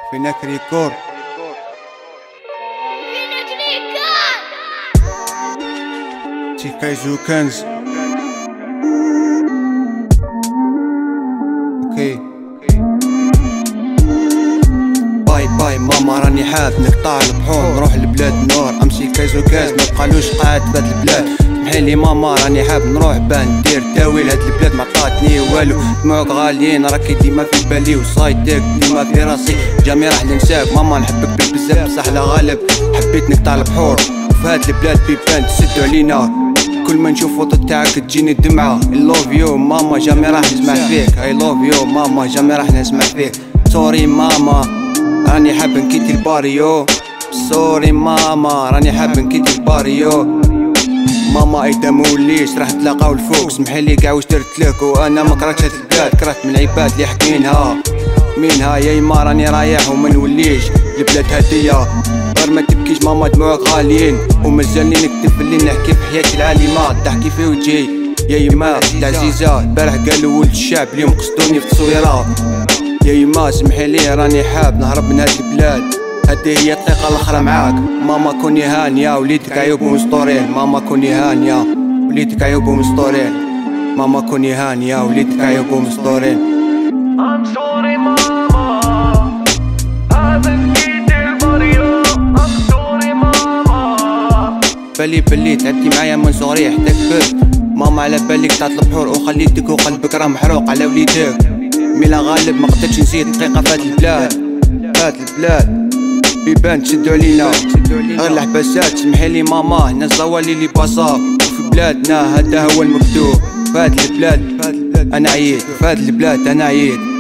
فينك ريكورد تيكايزو كنز اوكي. باي باي ماما راني حاب نقطع البحور نروح لبلاد النور امشي كايزو كاز ما بقالوش قاعد بهاد البلاد محيلي ماما راني حاب نروح بان ندير تاويل هاد البلاد ما عطاتني والو دموعك غاليين راكي ديما في بالي وصايدك ديما في راسي جامي راح ننساك ماما نحبك بزاف بصح لا غالب حبيت نقطع البحور فهاد البلاد بيبان تسدو علينا كل ما نشوف فوطو تاعك تجيني الدمعة I love you ماما جامي راح نسمع فيك I love you ماما جامي راح نسمع فيك سوري ماما راني حاب نكيتي الباريو سوري ماما راني حاب نكيتي الباريو ماما ايدا موليش راح تلاقاو الفوق سمحيلي كاع واش درتلك وانا ما كرهتش هاد البلاد كرهت من العباد اللي حكينها منها يا يما راني رايح وما نوليش البلاد هادية غير ما تبكيش ماما دموعك غاليين ومازالني نكتب اللي نحكي في حياتي العالمة تحكي في وجهي يا يما العزيزة البارح قالوا ولد الشعب اليوم قصدوني في التصويرة يا يما سمحيلي راني حاب نهرب من هاد البلاد هادي هي الطريقة الاخرى معاك ماما كوني هانية وليدك عيوب ومسطورين ماما كوني هانية وليدك عيوب ومسطورين ماما كوني هانية وليدك عيوب ومسطورين I'm sorry ماما هذا نكيت الباريو I'm sorry ماما بالي تعبتي معايا من صغري حتى كبرت ماما على بالك طلعت البحور وخليتك وقلبك راه محروق على وليدك ميلا غالب ما قدرتش نزيد دقيقة فهاد البلاد بيبان تشدو علينا غير الحباسات سمحيلي ماما هنا الزوالي لي باصا وفي بلادنا هذا هو المكتوب فهاد البلاد انا عييت فهاد البلاد انا عييت